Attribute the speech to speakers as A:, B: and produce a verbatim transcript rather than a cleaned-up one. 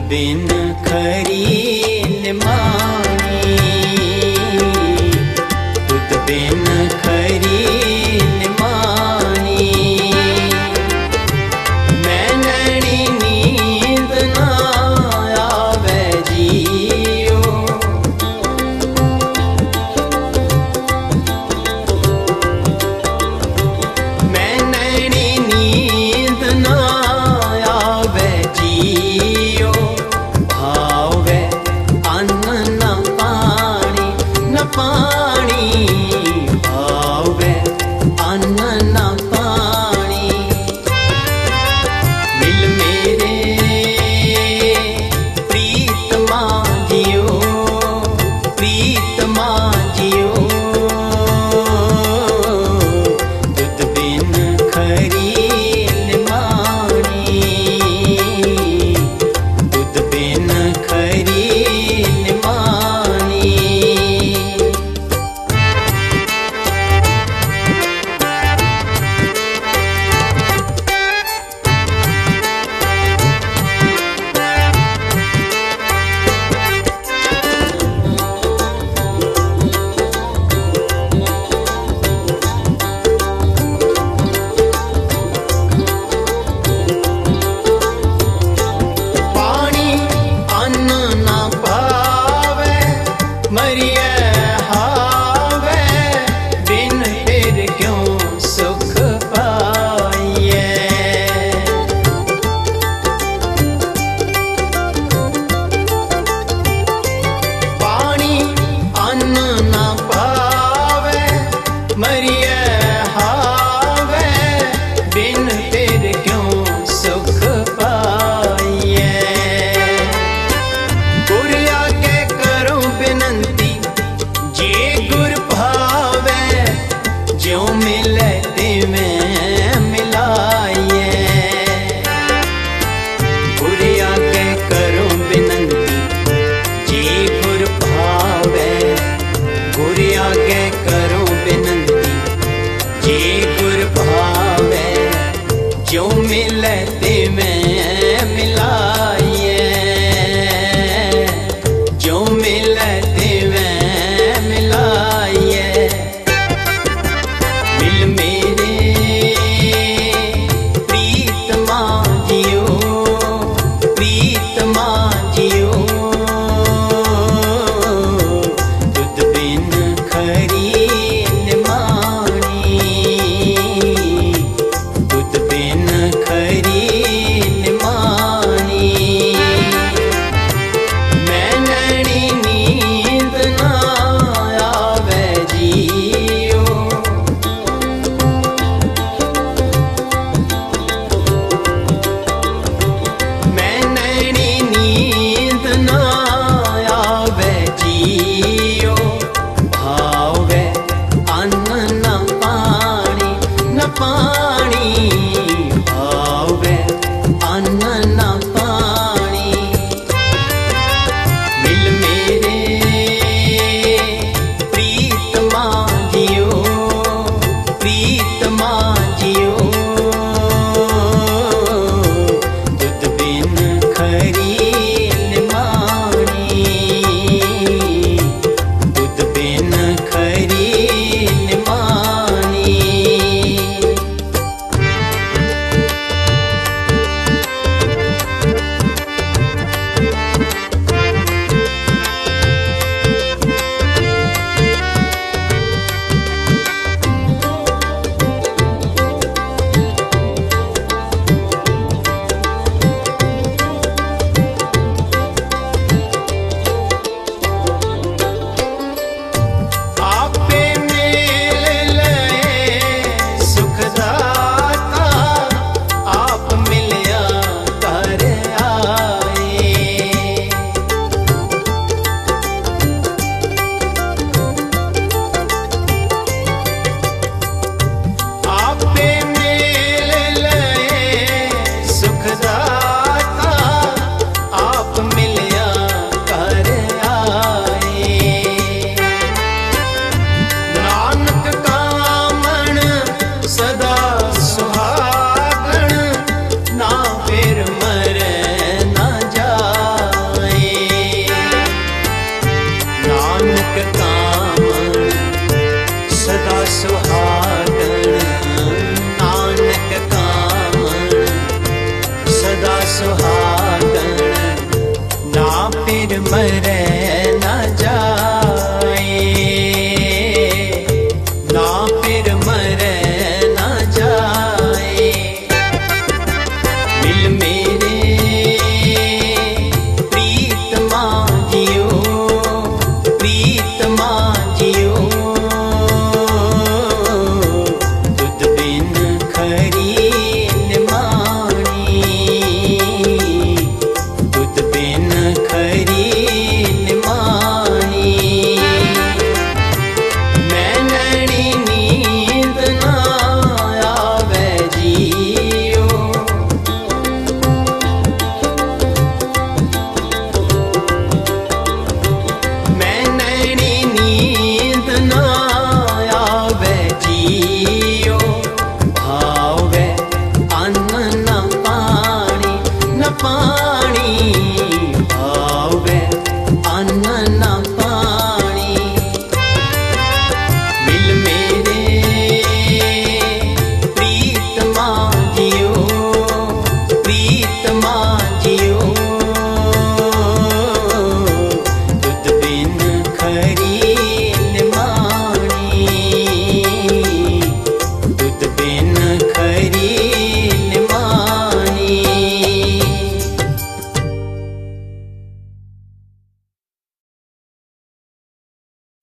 A: बिन खरी निमानी, तुद बिन खरी निमानी। मैं नैनी नींद ना आवे जियो, मैं नैनी नींद ना आवे जियो। भावे अन्न न पानी न पानी, भावे अन्न न पानी। मिल मेरे प्रीतमा जियो, प्रीतमा जियो। तुद बिन खरी निमानी, तुद बिन खरी निमानी। पानी अन्न ना पावे मरिए हावे, बिन फिर क्यों सुख पाइए। पानी अन्न ना पावे मरिए हावे, बिन फिर क्यों सुख पाइए। गुर आगे करो बिनती जे गुर भावे, ज्यों मिले तिवें मिलाइए। गुर आगे करो बिनती जे गुर भावे, गुर आगे करो बिनती जे गुर भावे, ज्यों मिले तिवें मिलाइए, ज्यों मिले तिवें मिलाइए। मिल मेरे प्रीतमा जियो, प्रीतमा जियो। तुद बिन खरी निमानी, तुद बिन खरी निमानी। मैं नैनी नींद ना आवे जियो, मैं नैनी नींद ना आवे जियो। भावे अन्न न पानी न पानी, भावे अन्न न पानी। मिल मेरे प्रीतमा जियो, प्रीतमा जियो। तुद बिन खरी निमानी, तुद बिन खरी निमानी। मर